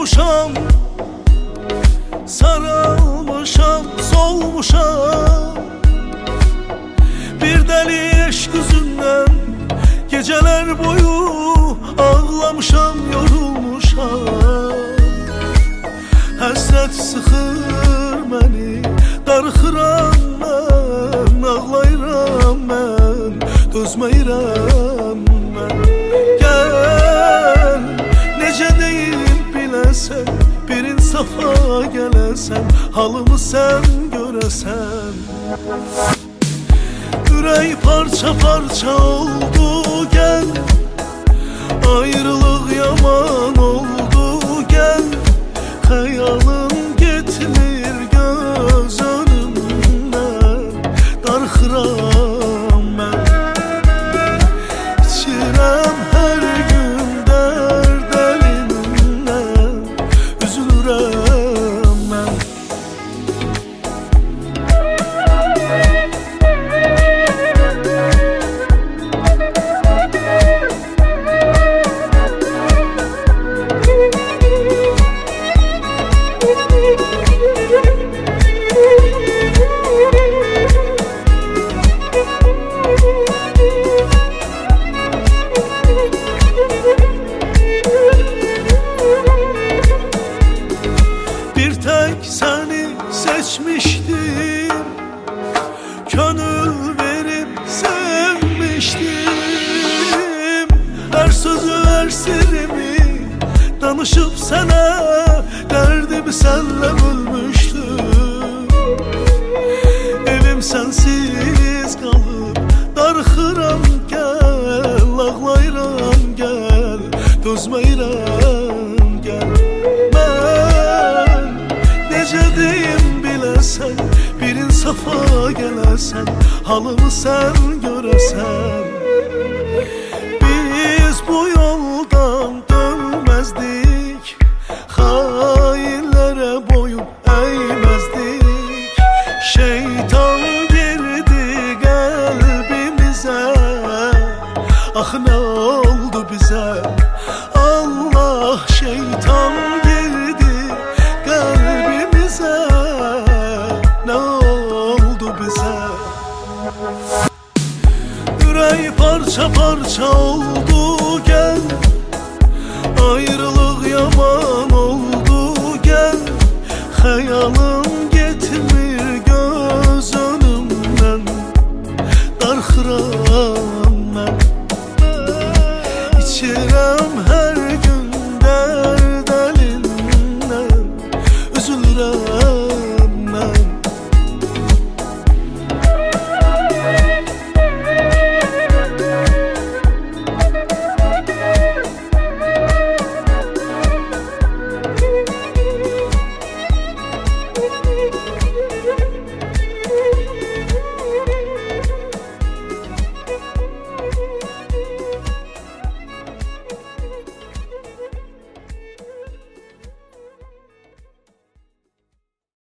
olmuşam, sarılmışam, solmuşam. Bir deli eşk yüzünden geceler boyu ağlamışam, yorulmuşam. Həsrət sıxır məni, darıxıram mən, ağlayıram mən, dözməyirəm mən. Gəl, necə deyim biləsən, bir insafa gələsən, halımı sən görəsən. Ürək parça parça oldu, gəl, ayrılıq yaman oldu, gəl. Xəyalım getmir göz önümdən, darıxıram mən. İçirəm hər gün dərd əlindən, üzülürəm mən. Bir tek seni seçmiştim, gönül verip sevmiştim. Her sözü her sirrimi danışıp sana, derdimi senle bölmüştüm. Evim sensiz kalıp darıxıram, gel, ağlayıram gel, dözməyirəm gel. Necə deyim biləsən, bir insafa gələsən, halımı sən görəsən. Biz bu yoldan dönməzdik, xainlərə boyun əyməzdik. Şeytan girdi qəlbimizə, ax nə oldu bizə? Allah, şeytan girdi qəlbimizə, nə oldu bizə? Ürək parça parça oldu, gəl, ayrılıq yaman oldu, gəl. Xəyalım